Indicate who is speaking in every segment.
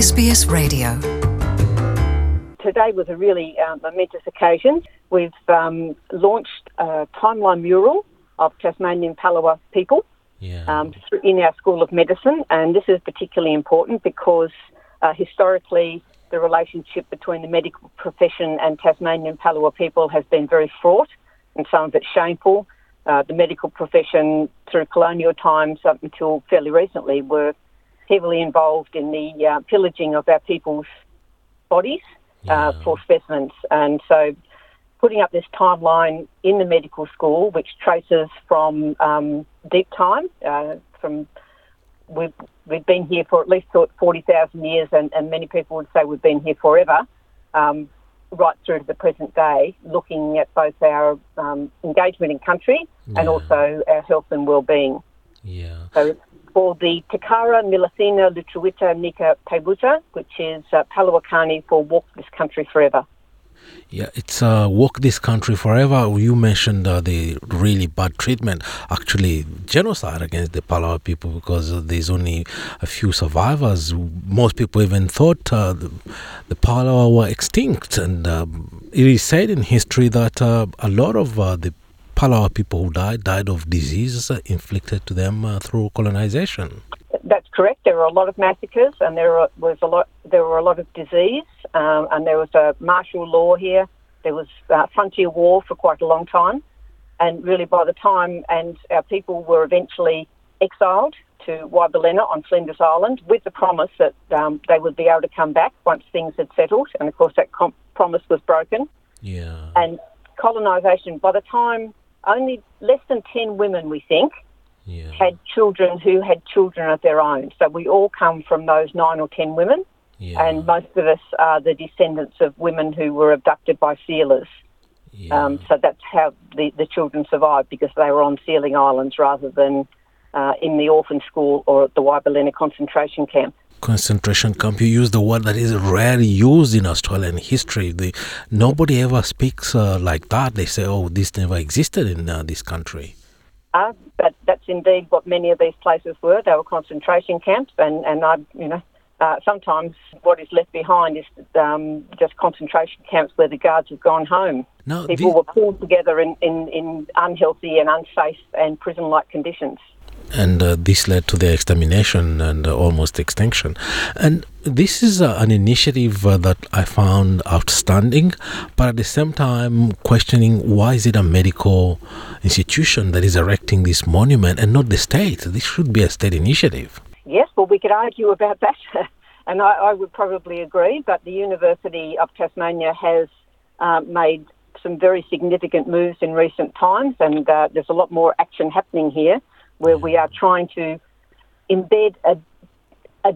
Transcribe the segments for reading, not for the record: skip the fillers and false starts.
Speaker 1: SBS Radio.
Speaker 2: Today was a really momentous occasion. We've launched a timeline mural of Tasmanian Palawa people in our School of Medicine, and this is particularly important because historically the relationship between the medical profession and Tasmanian Palawa people has been very fraught and some of it shameful. The medical profession through colonial times up until fairly recently were heavily involved in the pillaging of our people's bodies for specimens. And so putting up this timeline in the medical school, which traces from deep time, we've been here for at least 40,000 years, and many people would say we've been here forever, right through to the present day, looking at both our engagement in country and also our health and well-being. So it's called the Takara Milathina Lutruwita Nika Paibuta, which is Palawakani for Walk This Country Forever.
Speaker 3: Yeah, it's Walk This Country Forever. You mentioned the really bad treatment, actually genocide against the Palawa people, because there's only a few survivors. Most people even thought the Palawa were extinct, and it is said in history that a lot of the Palawa people who died of diseases inflicted to them through colonization.
Speaker 2: That's correct. There were a lot of massacres, and there were a lot of disease, and there was a martial law here. There was frontier war for quite a long time, and really by the time our people were eventually exiled to Waibalena on Flinders Island with the promise that they would be able to come back once things had settled, and of course that promise was broken. And colonisation, by the time only less than 10 women, we think, had children who had children of their own. So we all come from those 9 or 10 women, and most of us are the descendants of women who were abducted by sealers. So that's how the children survived, because they were on sealing islands rather than in the orphan school or at the Waibalena concentration camp.
Speaker 3: Concentration camp, you use the word that is rarely used in Australian history. Nobody ever speaks like that. They say, oh, this never existed in this country.
Speaker 2: But that's indeed what many of these places were. They were concentration camps, and sometimes what is left behind is just concentration camps where the guards have gone home. People were pulled together in unhealthy and unsafe and prison-like conditions.
Speaker 3: And this led to their extermination and almost extinction. And this is an initiative that I found outstanding, but at the same time questioning, why is it a medical institution that is erecting this monument and not the state? This should be a state initiative.
Speaker 2: Yes, well, we could argue about that, and I would probably agree, but the University of Tasmania has made some very significant moves in recent times, and there's a lot more action happening here, where we are trying to embed a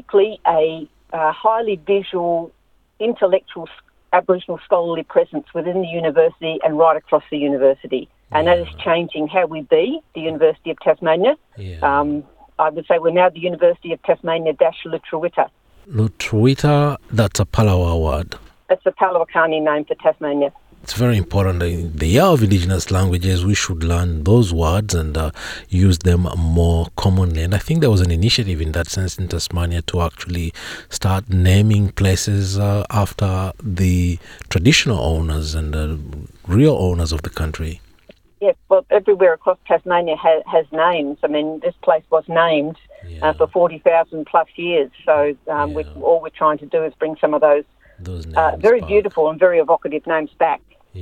Speaker 2: highly visual, intellectual Aboriginal scholarly presence within the university and right across the university. And that is changing how we be the University of Tasmania. I would say we're now the University of Tasmania-Lutruwita.
Speaker 3: Lutruwita, that's a Palawa word.
Speaker 2: That's a Palawakani name for Tasmania.
Speaker 3: It's very important. In the Year of Indigenous Languages, we should learn those words and use them more commonly. And I think there was an initiative in that sense in Tasmania to actually start naming places after the traditional owners and the real owners of the country. Yes,
Speaker 2: well, everywhere across Tasmania has names. I mean, this place was named for 40,000 plus years. So all we're trying to do is bring some of those very beautiful and very evocative names back.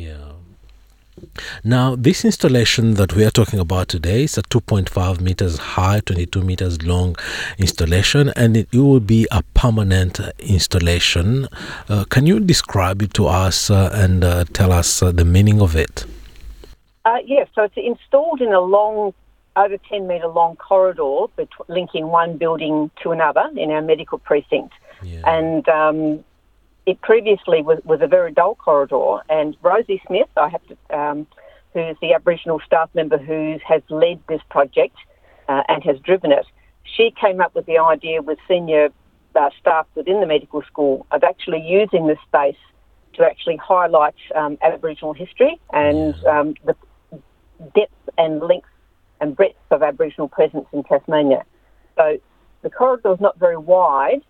Speaker 3: Now, this installation that we are talking about today is a 2.5 meters high, 22 meters long installation, and it will be a permanent installation. Can you describe it to us and tell us the meaning of it?
Speaker 2: Yes, so it's installed in a long, over 10 metre long corridor linking one building to another in our medical precinct. And it previously was a very dull corridor, and Rosie Smith, who's the Aboriginal staff member who has led this project and has driven it, she came up with the idea with senior staff within the medical school of actually using this space to actually highlight Aboriginal history and the depth and length and breadth of Aboriginal presence in Tasmania. So the corridor is not very wide,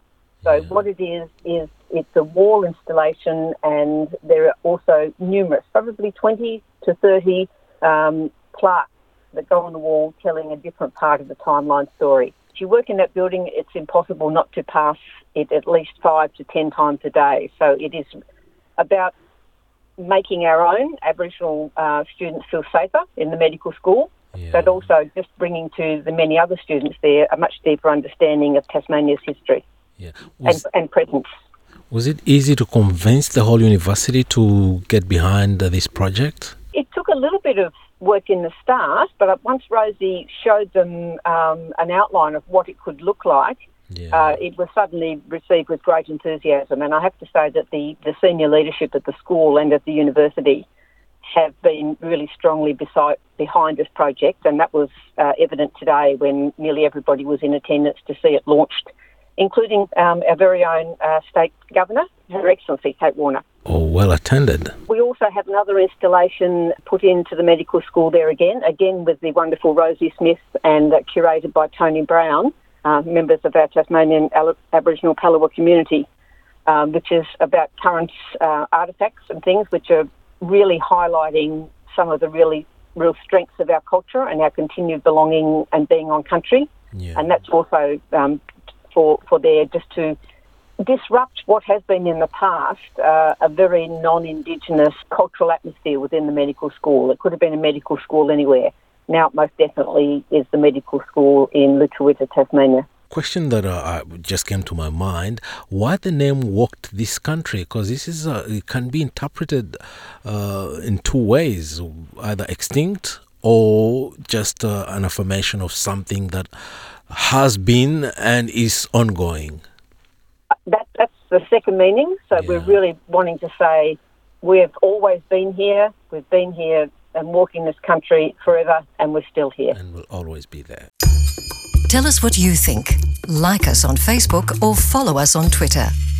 Speaker 2: So what it is it's a wall installation, and there are also numerous, probably 20 to 30 plaques that go on the wall telling a different part of the timeline story. If you work in that building, it's impossible not to pass it at least 5 to 10 times a day. So it is about making our own Aboriginal students feel safer in the medical school, but also just bringing to the many other students there a much deeper understanding of Tasmania's history and presence.
Speaker 3: Was it easy to convince the whole university to get behind this project?
Speaker 2: It took a little bit of work in the start, but once Rosie showed them an outline of what it could look like, it was suddenly received with great enthusiasm. And I have to say that the senior leadership at the school and at the university have been really strongly behind this project, and that was evident today when nearly everybody was in attendance to see it launched, including our very own State Governor, Her Excellency Kate Warner.
Speaker 3: Oh, well attended.
Speaker 2: We also have another installation put into the medical school there again with the wonderful Rosie Smith and curated by Tony Brown, members of our Tasmanian Aboriginal Palawa community, which is about current artefacts and things which are really highlighting some of the real strengths of our culture and our continued belonging and being on country. And that's also for there just to disrupt what has been in the past a very non-Indigenous cultural atmosphere within the medical school. It could have been a medical school anywhere. Now it most definitely is the medical school in Lutruwita, Tasmania.
Speaker 3: Question that just came to my mind: why the name Walked This Country? Because this is it can be interpreted in two ways, either extinct or just an affirmation of something that has been and is ongoing.
Speaker 2: That's the second meaning. So we're really wanting to say we've always been here. We've been here and walking this country forever, and we're still here.
Speaker 3: And we'll always be there.
Speaker 1: Tell us what you think. Like us on Facebook or follow us on Twitter.